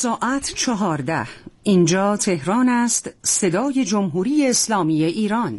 ساعت 14. اینجا تهران است، صدای جمهوری اسلامی ایران.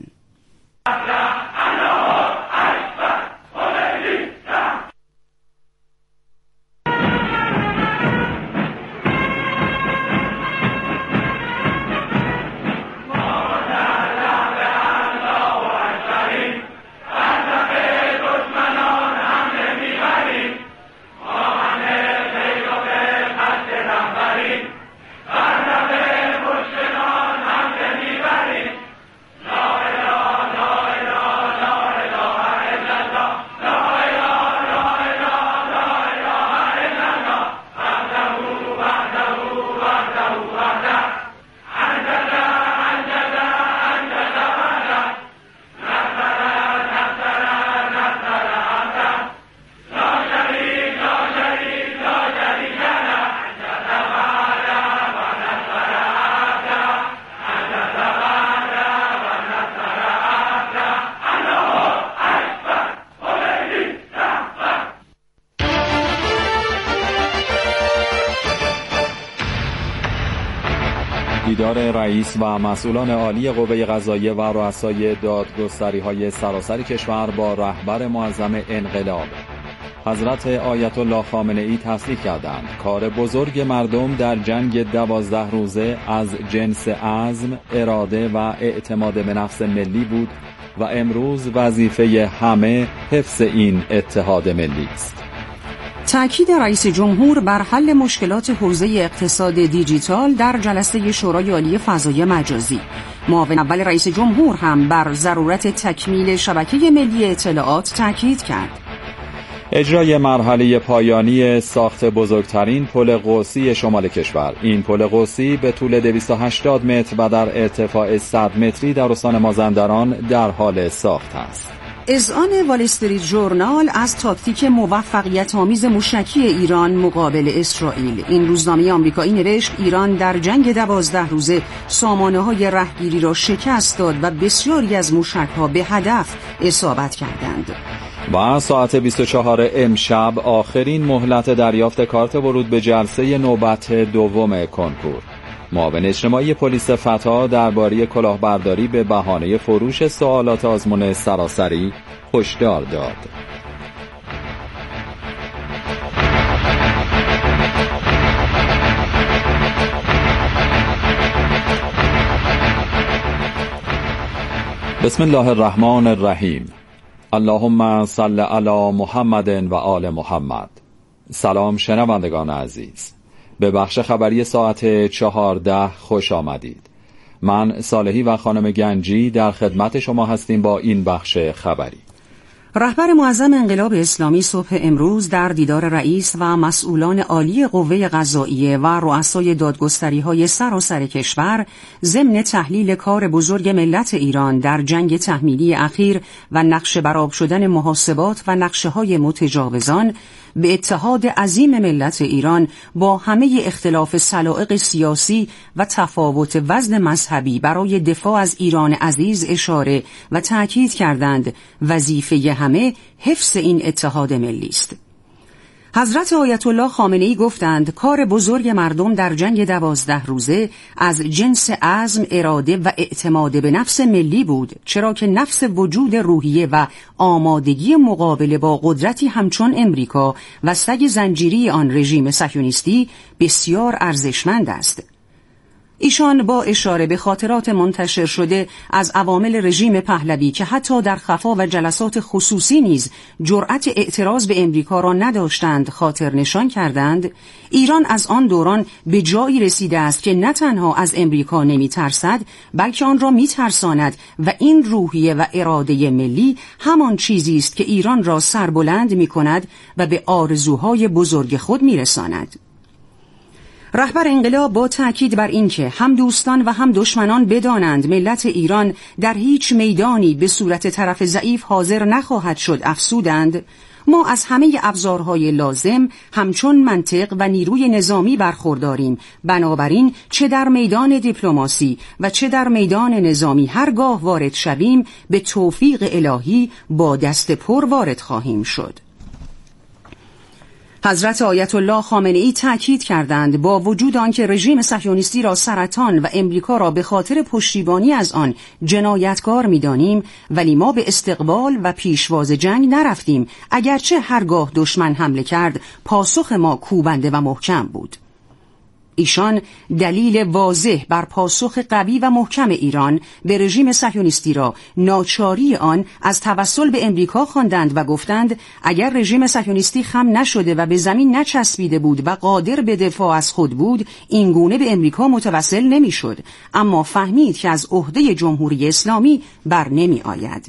دیدار رئیس و مسئولان عالی قوه قضاییه و رؤسای دادگستری‌های سراسر کشور با رهبر معظم انقلاب حضرت آیت الله خامنه‌ای تصریح کردند کار بزرگ مردم در جنگ 12 روزه از جنس عزم، اراده و اعتماد به نفس ملی بود و امروز وظیفه همه حفظ این اتحاد ملی است. تأکید رئیس جمهور بر حل مشکلات حوزه اقتصاد دیجیتال در جلسه شورای عالی فضای مجازی. معاون اول رئیس جمهور هم بر ضرورت تکمیل شبکه ملی اطلاعات تأکید کرد. اجرای مرحله پایانی ساخت بزرگترین پل قوسی شمال کشور. این پل قوسی به طول 280 متر و در ارتفاع 100 متری در استان مازندران در حال ساخت است. اذعان وال استریت ژورنال از تاکتیک موفقیت آمیز موشکی ایران مقابل اسرائیل. این روزنامه آمریکایی نوشت ایران در جنگ 12 روزه سامانه‌های رهگیری را شکست داد و بسیاری از موشک‌ها به هدف اصابت کردند. و ساعت 24 امشب آخرین مهلت دریافت کارت ورود به جلسه نوبت دوم کنکور. معاون اجتماعی پلیس فتا درباره کلاهبرداری به بهانه فروش سوالات آزمون سراسری هشدار داد. بسم الله الرحمن الرحیم. اللهم صل علی محمد و آل محمد. سلام شنوندگان عزیز، به بخش خبری ساعت 14 خوش آمدید. من صالحی و خانم گنجی در خدمت شما هستیم با این بخش خبری. رهبر معظم انقلاب اسلامی صبح امروز در دیدار رئیس و مسئولان عالی قوه قضاییه و رؤسای دادگستری‌های سراسر کشور ضمن تحلیل کار بزرگ ملت ایران در جنگ تحمیلی اخیر و نقشه برآب شدن محاسبات و نقشه‌های متجاوزان به اتحاد عظیم ملت ایران با همه اختلاف سلائق سیاسی و تفاوت وزن مذهبی برای دفاع از ایران عزیز اشاره و تأکید کردند وظیفه همه حفظ این اتحاد ملی است. حضرت آیت الله خامنه‌ای گفتند کار بزرگ مردم در جنگ 12 روزه از جنس عزم، اراده و اعتماد به نفس ملی بود، چرا که نفس وجود روحیه و آمادگی مقابله با قدرتی همچون امریکا و سگ زنجیری آن رژیم صهیونیستی بسیار ارزشمند است. ایشان با اشاره به خاطرات منتشر شده از عوامل رژیم پهلوی که حتی در خفا و جلسات خصوصی نیز جرأت اعتراض به امریکا را نداشتند خاطر نشان کردند ایران از آن دوران به جایی رسیده است که نه تنها از امریکا نمی ترسد بلکه آن را می ترساند و این روحیه و اراده ملی همان چیزی است که ایران را سربلند می کند و به آرزوهای بزرگ خود می رساند. رهبر انقلاب با تأکید بر اینکه هم دوستان و هم دشمنان بدانند ملت ایران در هیچ میدانی به صورت طرف ضعیف حاضر نخواهد شد افزودند ما از همه ابزارهای لازم همچون منطق و نیروی نظامی برخورداریم، بنابراین چه در میدان دیپلماسی و چه در میدان نظامی هرگاه وارد شویم به توفیق الهی با دست پر وارد خواهیم شد. حضرت آیت الله خامنه‌ای تأکید کردند با وجود آنکه رژیم صهیونیستی را سرطان و امریکا را به خاطر پشتیبانی از آن جنایتکار می‌دانیم، ولی ما به استقبال و پیشواز جنگ نرفتیم، اگرچه هرگاه دشمن حمله کرد پاسخ ما کوبنده و محکم بود. ایشان دلیل واضح بر پاسخ قوی و محکم ایران به رژیم صهیونیستی را ناچاری آن از توسل به امریکا خواندند و گفتند اگر رژیم صهیونیستی خم نشده و به زمین نچسبیده بود و قادر به دفاع از خود بود، این گونه به امریکا متوسل نمی‌شد، اما فهمید که از عهده جمهوری اسلامی بر نمی آید.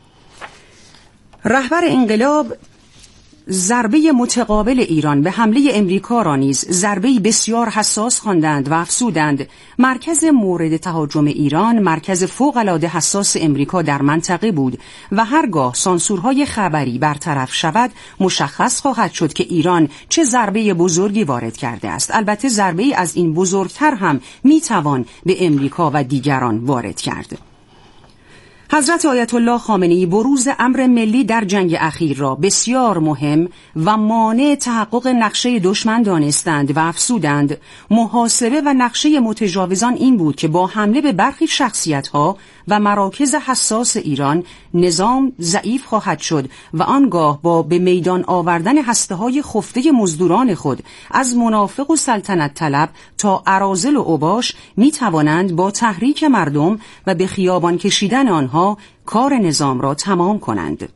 رهبر انقلاب ضربه متقابل ایران به حمله امریکا را نیز ضربه‌ای بسیار حساس خواندند و افزودند مرکز مورد تهاجم ایران مرکز فوق‌العاده حساس امریکا در منطقه بود و هرگاه سانسورهای خبری برطرف شود مشخص خواهد شد که ایران چه ضربه بزرگی وارد کرده است. البته ضربه‌ای از این بزرگتر هم میتوان به امریکا و دیگران وارد کرد. حضرت آیت الله خامنه‌ای بروز امر ملی در جنگ اخیر را بسیار مهم و مانع تحقق نقشه دشمن دانستند و افزودند محاسبه و نقشه متجاوزان این بود که با حمله به برخی شخصیت‌ها و مراکز حساس ایران نظام ضعیف خواهد شد و آنگاه با به میدان آوردن هسته‌های خفته مزدوران خود از منافق و سلطنت طلب تا اراذل و اوباش می‌توانند با تحریک مردم و به خیابان کشیدن آنها کار نظام را تمام کنند.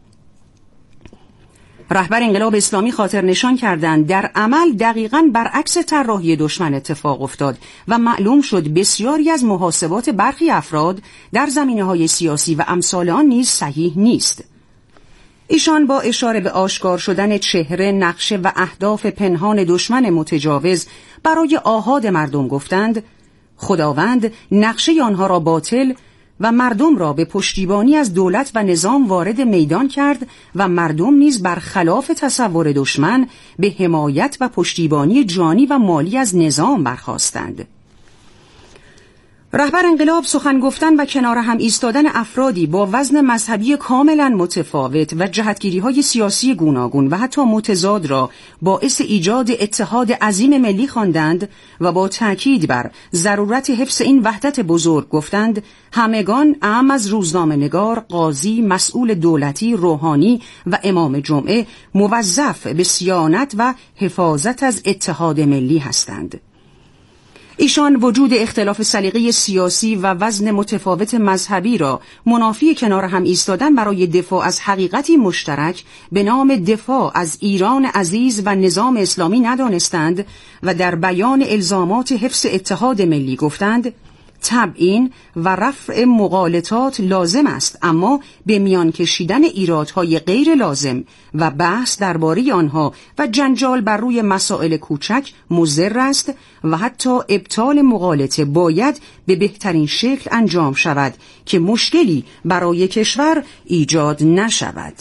رهبر انقلاب اسلامی خاطر نشان کردند در عمل دقیقاً برعکس طراحی دشمن اتفاق افتاد و معلوم شد بسیاری از محاسبات برخی افراد در زمینه‌های سیاسی و امثال آن نیز صحیح نیست. ایشان با اشاره به آشکار شدن چهره، نقشه و اهداف پنهان دشمن متجاوز برای آحاد مردم گفتند خداوند نقشه آنها را باطل و مردم را به پشتیبانی از دولت و نظام وارد میدان کرد و مردم نیز برخلاف تصور دشمن به حمایت و پشتیبانی جانی و مالی از نظام برخاستند. رهبر انقلاب سخن گفتن و کنار هم ایستادن افرادی با وزن مذهبی کاملا متفاوت و جهتگیری‌های سیاسی گوناگون و حتی متضاد را باعث ایجاد اتحاد عظیم ملی خواندند و با تأکید بر ضرورت حفظ این وحدت بزرگ گفتند همگان اعم از روزنامه‌نگار، قاضی، مسئول دولتی، روحانی و امام جمعه موظف به صیانت و حفاظت از اتحاد ملی هستند. ایشان وجود اختلاف سلیقه سیاسی و وزن متفاوت مذهبی را منافی کنار هم ایستادن برای دفاع از حقیقتی مشترک به نام دفاع از ایران عزیز و نظام اسلامی ندانستند و در بیان الزامات حفظ اتحاد ملی گفتند تبیین و رفع مغالطات لازم است، اما به میان کشیدن ایرادهای غیر لازم و بحث درباره آنها و جنجال بر روی مسائل کوچک مضر است و حتی ابطال مغالطه باید به بهترین شکل انجام شود که مشکلی برای کشور ایجاد نشود.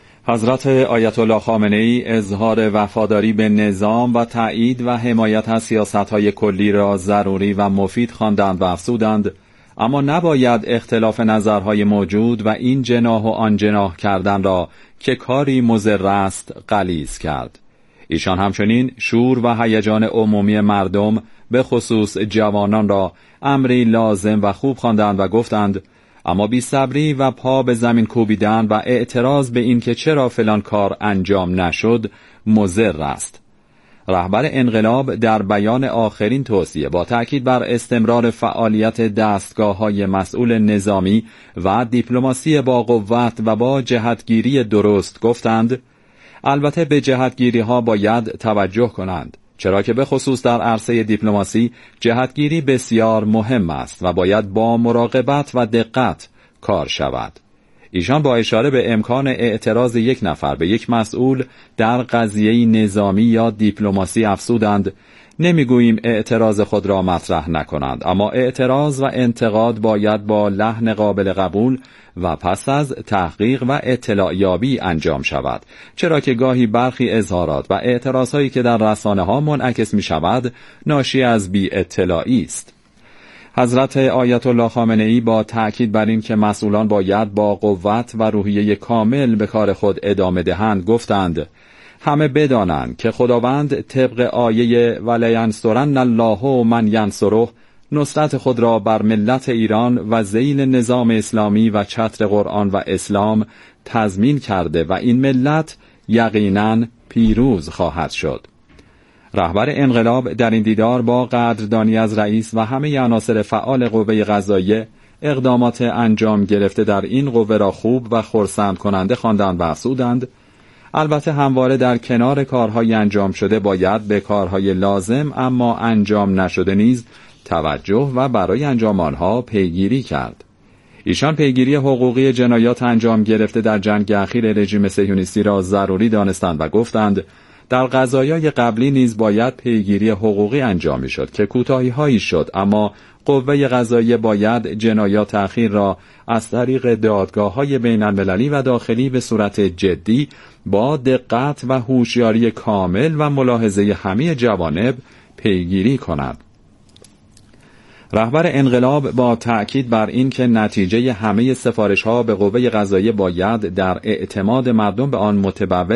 حضرت آیت الله خامنه‌ای اظهار وفاداری به نظام و تایید و حمایت از سیاست‌های کلی را ضروری و مفید خواندند و افزودند اما نباید اختلاف نظرهای موجود و این جناح و آن جناح کردن را که کاری مضر است غلیظ کرد. ایشان همچنین شور و هیجان عمومی مردم به خصوص جوانان را امری لازم و خوب خواندند و گفتند اما بی‌صبری و پا به زمین کوبیدن و اعتراض به این که چرا فلان کار انجام نشد مضر است. رهبر انقلاب در بیان آخرین توصیه با تأکید بر استمرار فعالیت دستگاه‌های مسئول نظامی و دیپلماسی با قوت و با جهتگیری درست گفتند البته به جهتگیری‌ها باید توجه کنند، چرا که به خصوص در عرصه دیپلماسی جهتگیری بسیار مهم است و باید با مراقبت و دقت کار شود. ایشان با اشاره به امکان اعتراض یک نفر به یک مسئول در قضیه نظامی یا دیپلماسی افزودند نمیگوییم اعتراض خود را مطرح نکنند، اما اعتراض و انتقاد باید با لحن قابل قبول و پس از تحقیق و اطلاع یابی انجام شود، چرا که گاهی برخی اظهارات و اعتراضهایی که در رسانه‌ها منعکس می شود ناشی از بی اطلاعی است. حضرت آیت الله خامنه‌ای با تأکید بر این که مسئولان باید با قوت و روحیه کامل به کار خود ادامه دهند گفتند همه بدانند که خداوند طبق آیه ولینصرن الله من ینصره نصرت خود را بر ملت ایران و ذیل نظام اسلامی و چتر قرآن و اسلام تضمین کرده و این ملت یقیناً پیروز خواهد شد. رهبر انقلاب در این دیدار با قدردانی از رئیس و همه عناصر فعال قوه قضاییه اقدامات انجام گرفته در این قوه را خوب و خرسند کننده خواندند و افزودند البته همواره در کنار کارهای انجام شده باید به کارهای لازم اما انجام نشده نیز توجه و برای انجام آنها پیگیری کرد. ایشان پیگیری حقوقی جنایات انجام گرفته در جنگ اخیر رژیم صهیونیستی را ضروری دانستند و گفتند در قضایای قبلی نیز باید پیگیری حقوقی انجام می‌شد که کوتاهی‌هایی شد، اما قوه قضاییه باید جنایات اخیر را از طریق دادگاه‌های بین‌المللی و داخلی به صورت جدی با دقت و هوشیاری کامل و ملاحظه همه جوانب پیگیری کند. رهبر انقلاب با تأکید بر این که نتیجه همه سفارش‌ها به قوه قضاییه باید در اعتماد مردم به آن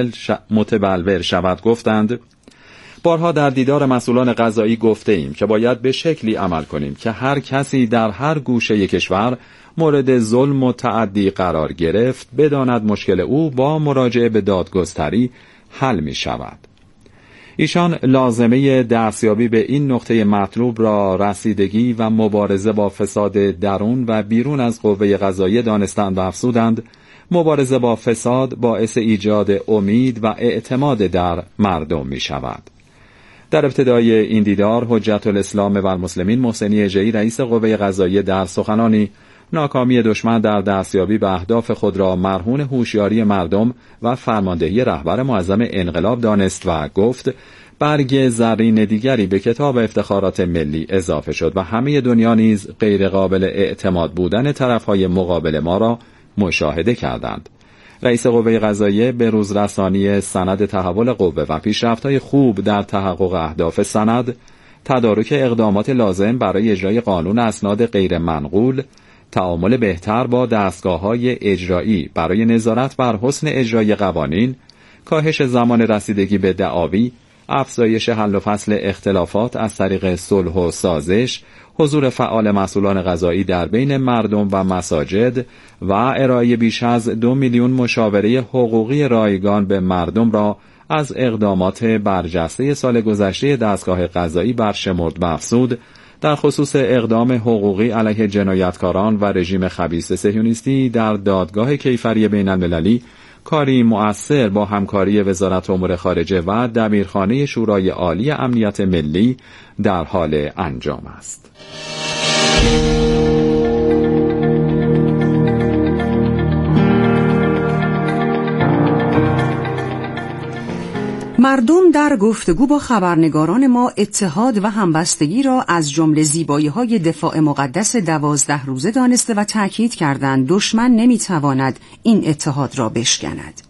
متبلور شود گفتند بارها در دیدار مسئولان قضایی گفته ایم که باید به شکلی عمل کنیم که هر کسی در هر گوشه کشور مورد ظلم و تعدی قرار گرفت بداند مشکل او با مراجعه به دادگستری حل می شود. ایشان لازمه دستیابی به این نقطه مطلوب را رسیدگی و مبارزه با فساد درون و بیرون از قوه قضاییه دانستند و افزودند مبارزه با فساد باعث ایجاد امید و اعتماد در مردم می شود. در ابتدای این دیدار حجت الاسلام و المسلمین محسنی اژه‌ای رئیس قوه قضاییه در سخنانی ناکامی دشمن در دستیابی به اهداف خود را مرهون هوشیاری مردم و فرماندهی رهبر معظم انقلاب دانست و گفت برگ زرین دیگری به کتاب افتخارات ملی اضافه شد و همه دنیا نیز غیر قابل اعتماد بودن طرفهای مقابل ما را مشاهده کردند. رئیس قوه قضاییه به روزرسانی سند تحول قوه و پیشرفت‌های خوب در تحقق اهداف سند، تدارک اقدامات لازم برای اجرای قانون اسناد غیر منقول، تعامل بهتر با دستگاه‌های اجرایی برای نظارت بر حسن اجرای قوانین، کاهش زمان رسیدگی به دعاوی، افزایش حل و فصل اختلافات از طریق صلح و سازش، حضور فعال مسئولان قضایی در بین مردم و مساجد و ارائه بیش از 2 میلیون مشاوره حقوقی رایگان به مردم را از اقدامات برجسته سال گذشته دستگاه قضایی برشمرد و افزود در خصوص اقدام حقوقی علیه جنایتکاران و رژیم خبیث صهیونیستی در دادگاه کیفری بین‌المللی کاری مؤثر با همکاری وزارت امور خارجه و دبیرخانه شورای عالی امنیت ملی در حال انجام است. مردم در گفتگو با خبرنگاران ما اتحاد و همبستگی را از جمله زیبایی‌های دفاع مقدس 12 روزه دانسته و تأکید کردند دشمن نمی‌تواند این اتحاد را بشکند.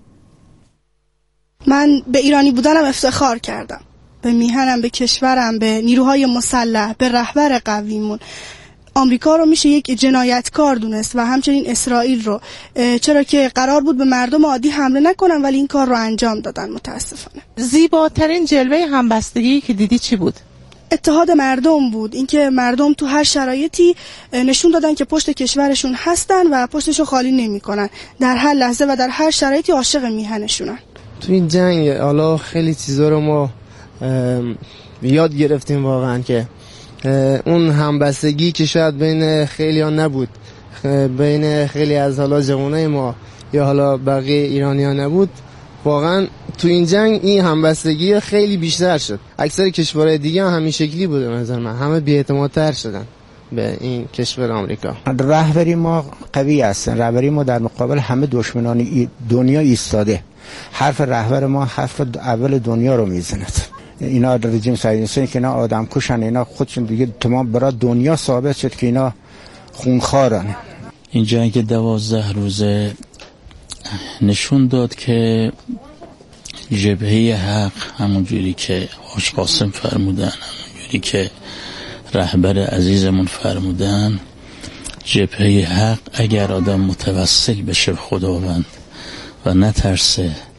من به ایرانی بودنم افتخار کردم، به میهنم، به کشورم، به نیروهای مسلح، به رهبر قویمون. آمریکا رو میشه یک جنایتکار دونست و همچنین اسرائیل رو، چرا که قرار بود به مردم عادی حمله نکنن ولی این کار رو انجام دادن. متاسفانه زیباترین جلوه همبستگی که دیدی چی بود؟ اتحاد مردم بود، اینکه مردم تو هر شرایطی نشون دادن که پشت کشورشون هستن و پشتشو خالی نمیکنن، در هر لحظه و در هر شرایطی عاشق میهنشونن. تو این جنگ حالا خیلی چیزا رو ما یاد گرفتیم واقعا، که اون همبستگی که شاید بین خیلی ها نبود، بین خیلی از حالا جوانای ما یا حالا بقیه ایرانی ها نبود، واقعا تو این جنگ این همبستگی خیلی بیشتر شد. اکثر کشورهای دیگه هم همین شکلی بوده، مثلا من همه بی‌اعتمادتر شدن به این کشور آمریکا. رهبری ما قوی است، رهبری ما در مقابل همه دشمنان دنیا ایستاده. حرف رهبر ما حرف اول دنیا رو میزند. اینا رژیم صهیونیستی که اینا آدم کشن، اینا خودشون دیگه تمام برای دنیا ثابت شد که اینا خونخوارن. این جنگ 12 روزه نشون داد که جبهه حق، همونجوری که حاج قاسم فرمودن، همونجوری که رهبر عزیزمون فرمودن، جبهه حق اگر آدم متوسل بشه خداوند و نترسه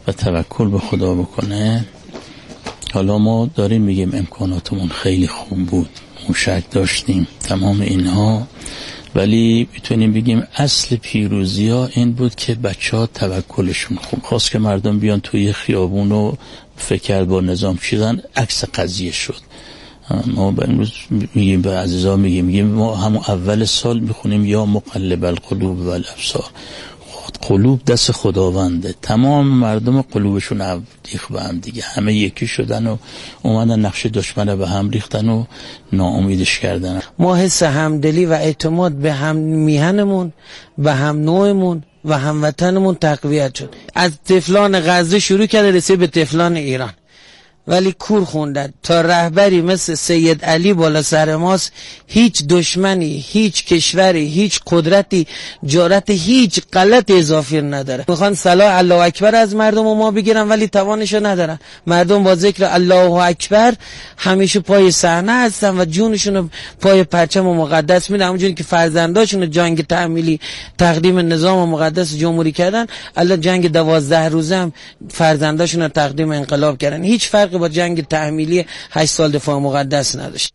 و توکل به خدا بکنه. حالا ما داریم میگیم امکاناتمون خیلی خوب بود، موشک داشتیم، تمام اینها، ولی میتونیم بگیم اصل پیروزی ها این بود که بچه ها توکلشون خوب خواست که مردم بیان توی خیابون و فکر با نظام چیزن، عکس قضیه شد. ما امروز میگیم به عزیزا میگیم ما همون اول سال میخونیم یا مقلب القلوب و الابصار، قلوب دست خداونده، تمام مردم قلوبشون ریخت به هم دیگه، همه یکی شدن و اومدن نقش دشمن به هم ریختن و ناامیدش کردن. ما حس همدلی و اعتماد به هم میهنمون، به هم نوعمون و هموطنمون تقویت شد. از طفلان غزه شروع کرده رسید به طفلان ایران، ولی کور خوندن تا رهبری مثل سید علی بالا سر ماست. هیچ دشمنی، هیچ کشوری، هیچ قدرتی جرأت هیچ غلط اضافی نداره. میخوان صلاح الله اکبر از مردم و ما بگیرن ولی توانشو ندارن. مردم با ذکر الله اکبر همیشه پای صحنه هستن و جونشون پای پرچم مقدس میدن، همونجوری که فرزنداشون جنگ تحمیلی تقدیم نظام مقدس جمهوری کردن، الله جنگ 12 روزه هم فرزنداشون تقدیم انقلاب کردن. هیچ فرق با جنگ تحمیلی 8 سال دفاع مقدس نداشت.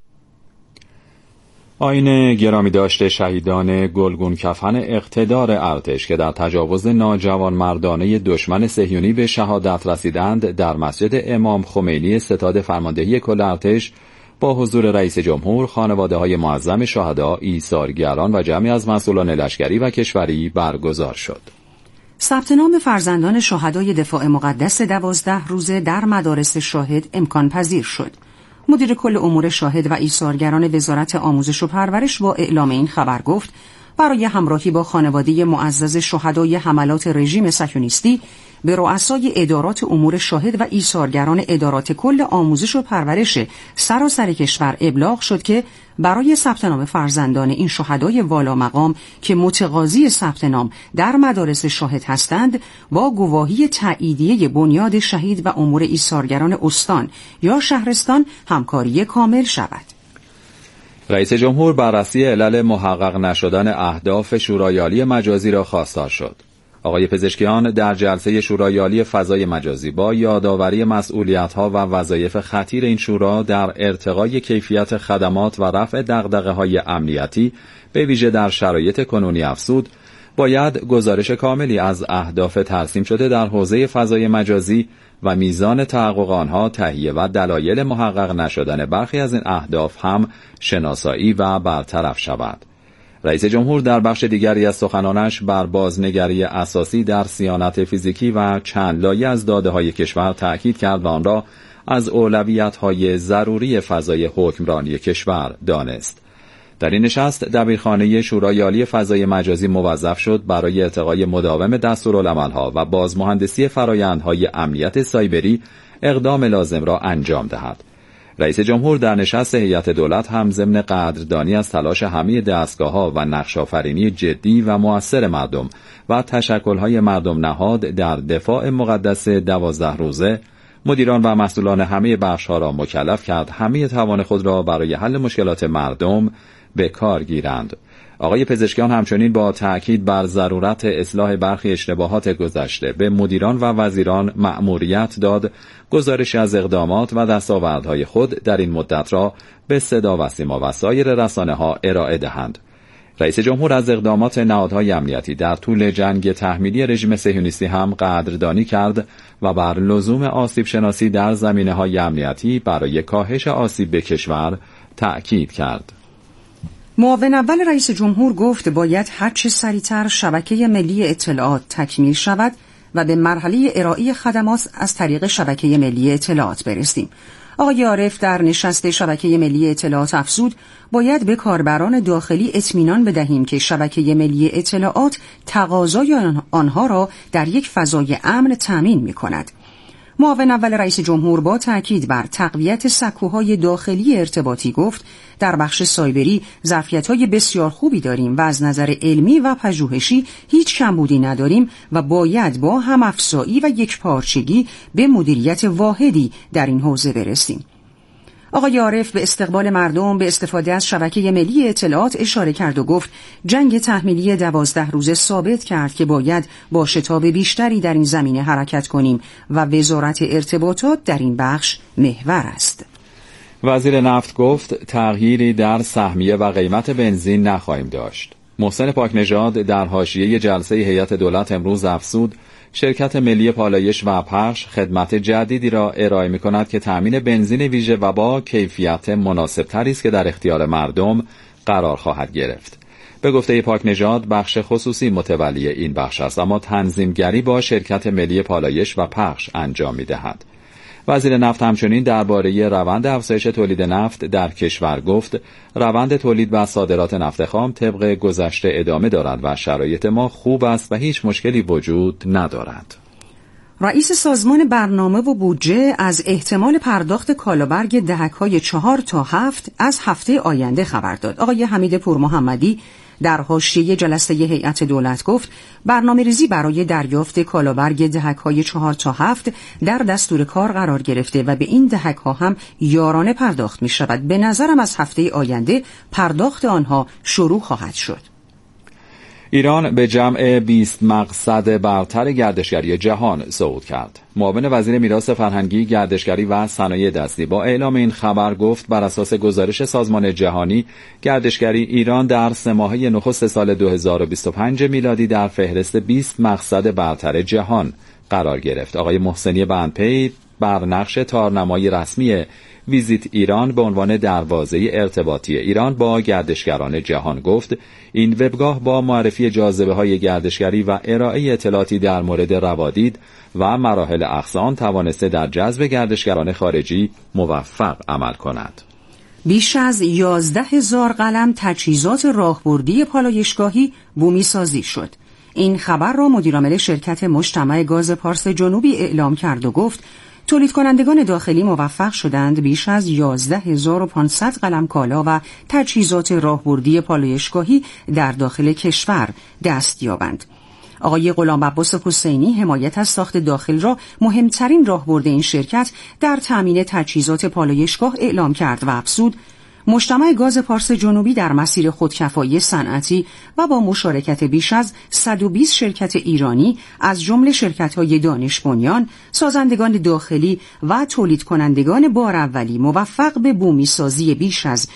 آیین گرامی داشته شهیدان گلگون کفن اقتدار ارتش که در تجاوز ناجوانمردانه دشمن صهیونی به شهادت رسیدند در مسجد امام خمینی ستاد فرماندهی کل ارتش با حضور رئیس جمهور، خانواده‌های معظم شهدا، ایثارگران و جمعی از مسئولان لشکری و کشوری برگزار شد. ثبت نام فرزندان شهدای دفاع مقدس 12 روزه در مدارس شاهد امکان پذیر شد. مدیر کل امور شاهد و ایثارگران وزارت آموزش و پرورش با اعلام این خبر گفت برای همراهی با خانواده معزز شهدای حملات رژیم صهیونیستی به رؤسای ادارات امور شاهد و ایثارگران ادارات کل آموزش و پرورش سراسر کشور ابلاغ شد که برای ثبت نام فرزندان این شهدای والا مقام که متقاضی ثبت نام در مدارس شاهد هستند با گواهی تاییدیه بنیاد شهید و امور ایثارگران استان یا شهرستان همکاری کامل شود. رئیس جمهور بررسی علل محقق نشدن اهداف شورای عالی مجازی را خواستار شد. آقای پزشکیان در جلسه شورای عالی فضای مجازی با یادآوری مسئولیت‌ها و وظایف خطیر این شورا در ارتقای کیفیت خدمات و رفع دغدغه‌های امنیتی به ویژه در شرایط کنونی افزود، باید گزارش کاملی از اهداف ترسیم شده در حوزه فضای مجازی و میزان تحقق آنها، تهیه و دلایل محقق نشدن برخی از این اهداف هم شناسایی و برطرف شود. رئیس جمهور در بخش دیگری از سخنانش بر بازنگری اساسی در صیانت فیزیکی و چند لایه از داده‌های کشور تأکید کرد و آن را از اولویت‌های ضروری فضای حکمرانی کشور دانست. در این نشست دبیرخانه شورای عالی فضای مجازی موظف شد برای ارتقای مداوم دستورالعمل‌ها و بازمهندسی فرآیندهای امنیت سایبری اقدام لازم را انجام دهد. رئیس جمهور در نشست هیئت دولت هم ضمن قدردانی از تلاش همه دستگاه‌ها و نقش‌آفرینی جدی و مؤثر مردم و تشکل‌های مردم نهاد در دفاع مقدس 12 روزه، مدیران و مسئولان همه بخش‌ها را مکلف کرد همه توان خود را برای حل مشکلات مردم به کار گیرند. آقای پزشکیان همچنین با تأکید بر ضرورت اصلاح برخی اشتباهات گذشته به مدیران و وزیران مأموریت داد گزارش از اقدامات و دستاوردهای خود در این مدت را به صدا و سیما و سایر رسانه‌ها ارائه دهند. رئیس جمهور از اقدامات نهادهای امنیتی در طول جنگ تحمیلی رژیم صهیونیستی هم قدردانی کرد و بر لزوم آسیب شناسی در زمینه‌های امنیتی برای کاهش آسیب به کشور تأکید کرد. معاون اول رئیس جمهور گفت باید هرچه سریعتر شبکه ملی اطلاعات تکمیل شود و به مرحله ارائه خدمات از طریق شبکه ملی اطلاعات برسیم. آقای عارف در نشست شبکه ملی اطلاعات افزود باید به کاربران داخلی اطمینان بدهیم که شبکه ملی اطلاعات تقاضای آنها را در یک فضای امن تامین می‌کند. معاون اول رئیس جمهور با تأکید بر تقویت سکوهای داخلی ارتباطی گفت در بخش سایبری ظرفیت‌های بسیار خوبی داریم و از نظر علمی و پژوهشی هیچ کمبودی نداریم و باید با هم‌افزایی و یکپارچگی به مدیریت واحدی در این حوزه برسیم. آقای عارف به استقبال مردم به استفاده از شبکه ملی اطلاعات اشاره کرد و گفت جنگ تحمیلی 12 روزه ثابت کرد که باید با شتاب بیشتری در این زمینه حرکت کنیم و وزارت ارتباطات در این بخش محور است. وزیر نفت گفت تغییری در سهمیه و قیمت بنزین نخواهیم داشت. محسن پاکنژاد در حاشیه جلسه هیئت دولت امروز افزود شرکت ملی پالایش و پخش خدمت جدیدی را ارائه می‌کند که تأمین بنزین ویژه و با کیفیت مناسب‌تری است که در اختیار مردم قرار خواهد گرفت. به گفته پاکنژاد بخش خصوصی متولی این بخش است، اما تنظیمگری با شرکت ملی پالایش و پخش انجام می‌دهد. وزیر نفت همچنین درباره روند افزایش تولید نفت در کشور گفت روند تولید و صادرات نفت خام طبق گذشته ادامه دارد و شرایط ما خوب است و هیچ مشکلی وجود ندارد. رئیس سازمان برنامه و بودجه از احتمال پرداخت کالابرگ دهک‌های 4 تا 7 از هفته آینده خبر داد. آقای حمید پورمحمدی در حاشیه جلسه هیئت دولت گفت برنامه‌ریزی برای دریافت کالابرگ دهک‌های 4 تا 7 در دستور کار قرار گرفته و به این دهک‌ها هم یارانه پرداخت می‌شود. به نظرم از هفته آینده پرداخت آنها شروع خواهد شد. ایران به جمع 20 مقصد برتر گردشگری جهان صعود کرد. معاون وزیر میراث فرهنگی، گردشگری و صنایع دستی با اعلام این خبر گفت بر اساس گزارش سازمان جهانی گردشگری ایران در 3 ماهه نخست سال 2025 میلادی در فهرست 20 مقصد برتر جهان قرار گرفت. آقای محسنی بندپی بر نقش تارنمای رسمی ویزیت ایران به عنوان دروازه ارتباطی ایران با گردشگران جهان گفت این وبگاه با معرفی جاذبه‌های گردشگری و ارائه اطلاعاتی در مورد روادید و مراحل اقصا توانسته در جذب گردشگران خارجی موفق عمل کند. بیش از 11,000 قلم تجهیزات راهبردی پالایشگاهی بومی سازی شد. این خبر را مدیرعامل شرکت مجتمع گاز پارس جنوبی اعلام کرد و گفت تولید کنندگان داخلی موفق شدند بیش از 11,500 قلم کالا و تجهیزات راهبردی پالایشگاهی در داخل کشور دست یابند. آقای غلام عباس حسینی حمایت از ساخت داخل را مهمترین راهبرد این شرکت در تامین تجهیزات پالایشگاه اعلام کرد و افزود مجتمع گاز پارس جنوبی در مسیر خودکفایی صنعتی و با مشارکت بیش از 120 شرکت ایرانی از جمله شرکت‌های دانش بنیان، سازندگان داخلی و تولید کنندگان بار اولی موفق به بومی سازی بیش از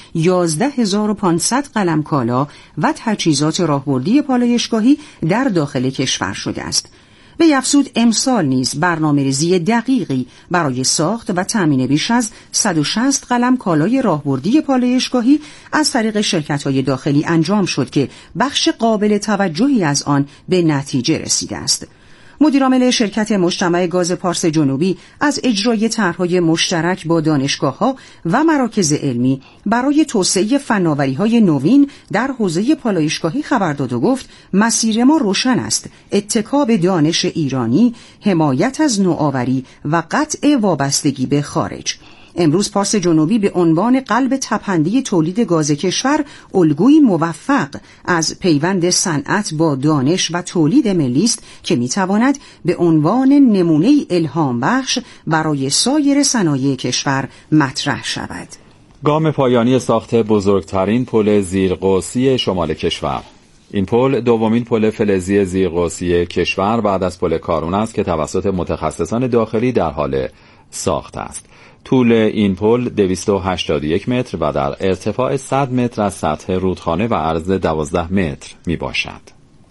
11,500 قلم کالا و تجهیزات راهبردی پالایشگاهی در داخل کشور شده است. به افزود امسال نیز برنامه‌ریزی دقیقی برای ساخت و تامین بیش از 160 قلم کالای راهبردی پالایشگاهی از طریق شرکت‌های داخلی انجام شد که بخش قابل توجهی از آن به نتیجه رسیده است. مدیرعامل شرکت مجتمع گاز پارس جنوبی از اجرای طرح‌های مشترک با دانشگاه‌ها و مراکز علمی برای توسعه فناوری‌های نوین در حوزه پالایشگاهی خبر داد و گفت مسیر ما روشن است: اتکا به دانش ایرانی، حمایت از نوآوری و قطع وابستگی به خارج. امروز پارس جنوبی به عنوان قلب تپنده تولید گاز کشور الگویی موفق از پیوند صنعت با دانش و تولید ملی است که میتواند به عنوان نمونه الهام بخش برای سایر صنایع کشور مطرح شود. گام پایانی ساخت بزرگترین پل زیرقوسی شمال کشور. این پل دومین پل فلزی زیرقوسی کشور بعد از پل کارون است که توسط متخصصان داخلی در حال ساخت است. طول این پل 281 متر و در ارتفاع 100 متر از سطح رودخانه و عرض 12 متر می باشد.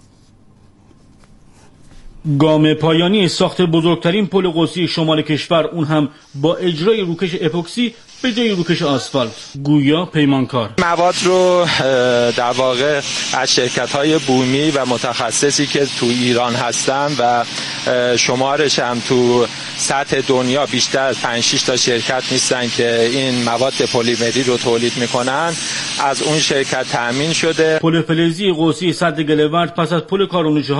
گام پایانی ساخت بزرگترین پل قوسی شمال کشور، اون هم با اجرای روکش اپوکسی به جای روکش آسفالت. گویا پیمانکار مواد رو در واقع از شرکت‌های بومی و متخصصی که تو ایران هستن و شمارش هم تو سطح دنیا بیشتر از 5-6 تا شرکت نیستن که این مواد پلیمری رو تولید میکنن، از اون شرکت تأمین شده. پل فلزی قوسی سد گلورد پس از پل کارون 4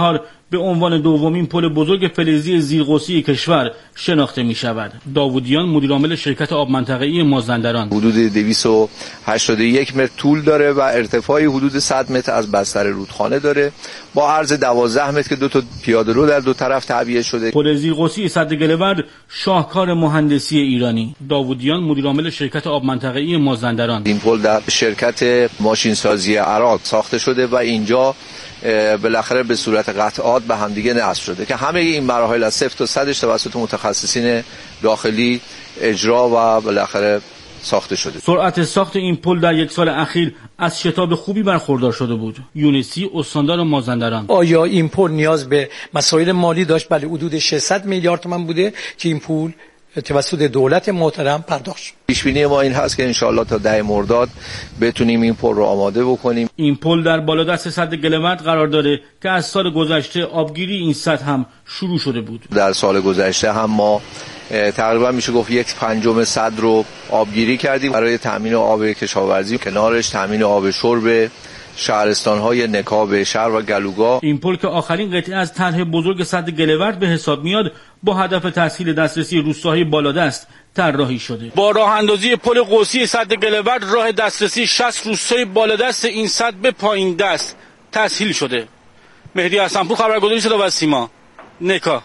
به عنوان دومین پل بزرگ فلزی زیرقوسی کشور شناخته می شود. داوودیان مدیرعامل شرکت آب منطقه‌ای مازندران: حدود 281 متر طول داره و ارتفاعی حدود 100 متر از بستر رودخانه داره با عرض 12 متر که 2 تا پیاده‌رو در 2 طرف تعبیه شده. پل زیرقوسی سد گلورد شاهکار مهندسی ایرانی. داوودیان مدیرعامل شرکت آب منطقه‌ای مازندران: این پل در شرکت ماشینسازی عراق ساخته شده و اینجا بالاخره به صورت قطعات به همدیگه نصب شده که همه این مراحل از 0 تا 100 توسط متخصصین داخلی اجرا و بالاخره ساخته شده. سرعت ساخت این پل در یک سال اخیر از شتاب خوبی برخوردار شده بود. یونسی استاندار مازندران: آیا این پل نیاز به مسائل مالی داشت؟ بله، حدود 600 میلیارد تومان بوده که این پول توسط دولت محترم پرداخت شد. پیش بینی ما این هست که انشالله تا 10 مرداد بتونیم این پل رو آماده بکنیم. این پل در بالادست سد گلورد قرار داره که از سال گذشته آبگیری این سد هم شروع شده بود. در سال گذشته هم ما تقریبا میشه گفت 1/5 سد رو آبگیری کردیم برای تامین آب کشاورزی، کنارش تامین آب شرب شهرستان‌های نکاب شهر و گلوگاه. این پل که آخرین قطعه از طرح بزرگ سد گلورد به حساب میاد با هدف تسهیل دسترسی روستاهای بالادست طراحی شده. با راه اندازی پل قوسی سد گلورد راه دسترسی 60 روستای بالادست این سد به پایین دست تسهیل شده. مهدی حسن‌پور، خبرگزاری صدا و سیما، نکا.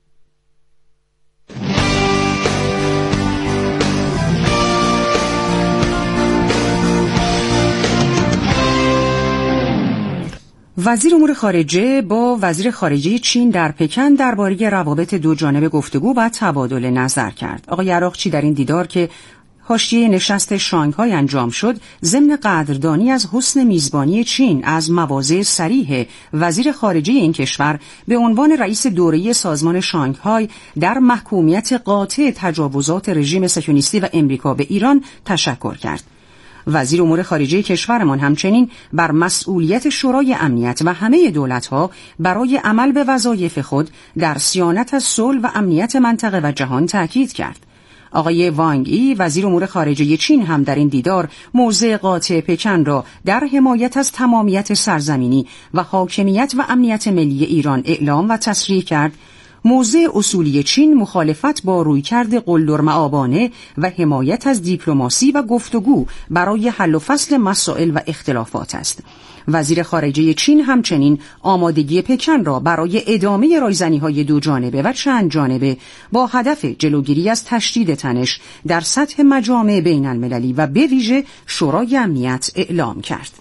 وزیر امور خارجه با وزیر خارجه چین در پکن درباره روابط دو جانبه گفتگو و تبادل نظر کرد. آقای عراقچی در این دیدار که حاشیه نشست شانگهای انجام شد، ضمن قدردانی از حسن میزبانی چین از مواضع صریح وزیر خارجه این کشور به عنوان رئیس دوره‌ای سازمان شانگهای در محکومیت قاطع تجاوزات رژیم صهیونیستی و امریکا به ایران تشکر کرد. وزیر امور خارجه کشورمان همچنین بر مسئولیت شورای امنیت و همه دولت‌ها برای عمل به وظایف خود در صیانت از صلح و امنیت منطقه و جهان تاکید کرد. آقای وانگ ای وزیر امور خارجه چین هم در این دیدار موضع قاطع پکن را در حمایت از تمامیت سرزمینی و حاکمیت و امنیت ملی ایران اعلام و تصریح کرد. موضع اصولی چین مخالفت با رویکرد قلدرمآبانه و حمایت از دیپلماسی و گفتگو برای حل و فصل مسائل و اختلافات است. وزیر خارجه چین همچنین آمادگی پکن را برای ادامه رایزنی‌های دو جانبه و چند جانبه با هدف جلوگیری از تشدید تنش در سطح مجامع بین المللی و به ویژه شورای امنیت اعلام کرد.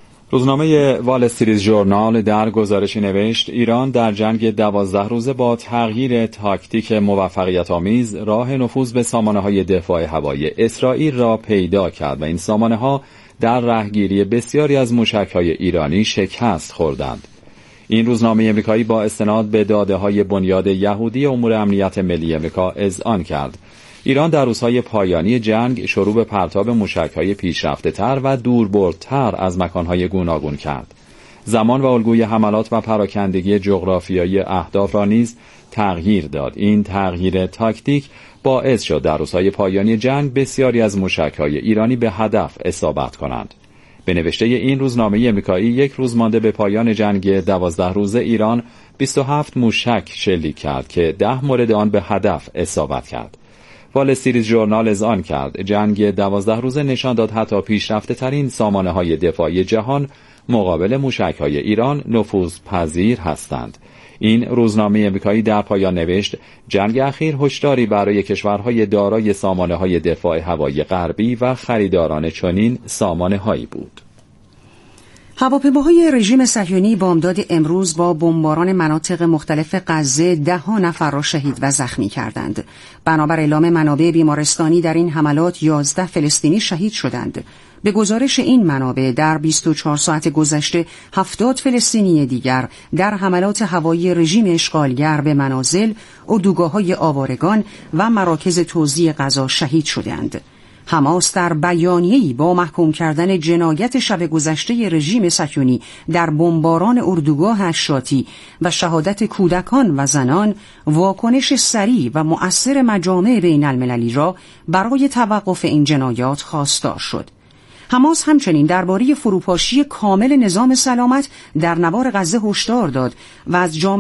روزنامه وال استریت ژورنال در گزارشی نوشت ایران در جنگ 12 روزه با تغییر تاکتیک موفقیت‌آمیز راه نفوذ به سامانه‌های دفاع هوایی اسرائیل را پیدا کرد و این سامانه‌ها در رهگیری بسیاری از موشک‌های ایرانی شکست خوردند. این روزنامه امریکایی با استناد به داده‌های بنیاد یهودی امور امنیت ملی امریکا اذعان کرد ایران در روزهای پایانی جنگ شروع به پرتاب موشک‌های پیشرفته‌تر و دوربردتر از مکان‌های گوناگون کرد. زمان و الگوی حملات و پراکندگی جغرافیایی اهداف را نیز تغییر داد. این تغییر تاکتیک باعث شد در روزهای پایانی جنگ بسیاری از موشک‌های ایرانی به هدف اصابت کنند. به نوشته این روزنامه امریکایی یک روز مانده به پایان جنگ 12 روزه ایران 27 موشک شلیک کرد که 10 مورد آن به هدف اصابت کرد. وال استریت ژورنال اذعان کرد جنگ 12 روزه نشان داد حتی پیشرفته ترین سامانه‌های دفاعی جهان مقابل موشک‌های ایران نفوذپذیر هستند. این روزنامه امریکایی در پایان نوشت جنگ اخیر هشداری برای کشورهای دارای سامانه‌های دفاع هوایی غربی و خریداران چنین سامانه‌هایی بود. هواپیماهای رژیم صهیونی بامداد امروز با بمباران مناطق مختلف غزه 10 نفر را شهید و زخمی کردند. بنابر اعلام منابع بیمارستانی در این حملات 11 فلسطینی شهید شدند. به گزارش این منابع در 24 ساعت گذشته 70 فلسطینی دیگر در حملات هوایی رژیم اشغالگر به منازل، اردوگاه‌های آوارگان و مراکز توزیع غذا شهید شدند. حماس در بیانیه‌ای با محکوم کردن جنایت شب گذشته رژیم صهیونی در بمباران اردوگاه اشاتی و شهادت کودکان و زنان، واکنش سریع و مؤثر مجامع بین المللی را برای توقف این جنایات خواستار شد. حماس همچنین درباره فروپاشی کامل نظام سلامت در نوار غزه هشدار داد و از